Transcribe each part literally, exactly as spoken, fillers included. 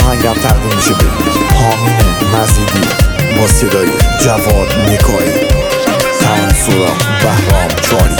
آهنگم تقدیم میشه به حامین مزیدی با صدای جواد میکایی، تمنصورم بهرام چاری.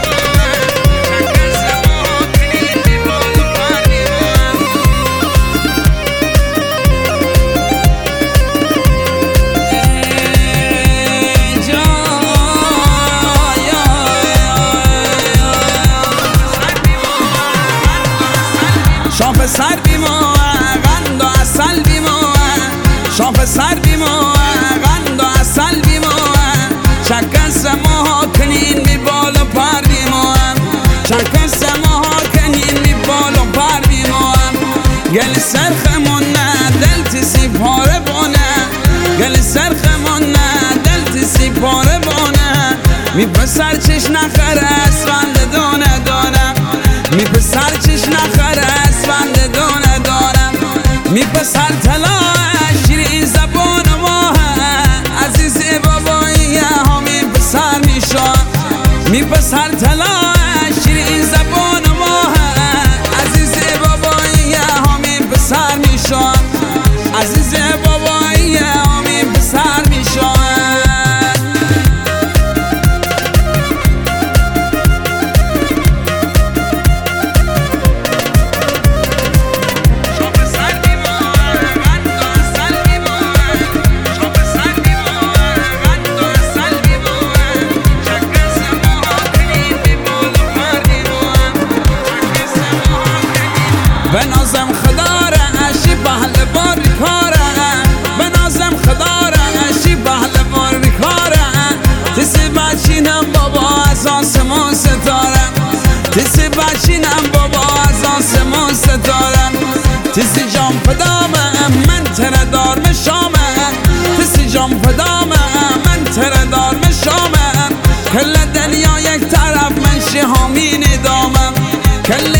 شاپ سر بیمو قند و اصل بیمو شاپ سر بیمو قند و اصل بیمو چکن سماها کنین می بال و پر بیمو چکن سماها کنین می بال و پر بیمو گل سرخمون نه دل تسی پاره بونه گل سرخمون نه دل تسی پاره بونه می پسر چش نخره اسفند دونه دونه می پسر چش نخره اسفند دونه دونه می پسر طلا شیرین زبان ماه عزیز بابایی ها می پسر میشان می پسر طلا شیرین زبان ماه عزیز بابایی ها می پسر میشان عزیز بابایی ها می پسر میشان. بنازم خداره اشی بحل بار کاره بنازم خداره اشی بحل بار کاره تسی بچینم بابا از آسمون ستاره تسی بچینم بابا از آسمون ستاره تسی جام فدامه من تره دار مشامه تسی جام فدامه من تره دار مشامه کل دنیا یک طرف من شی حامین دامم کل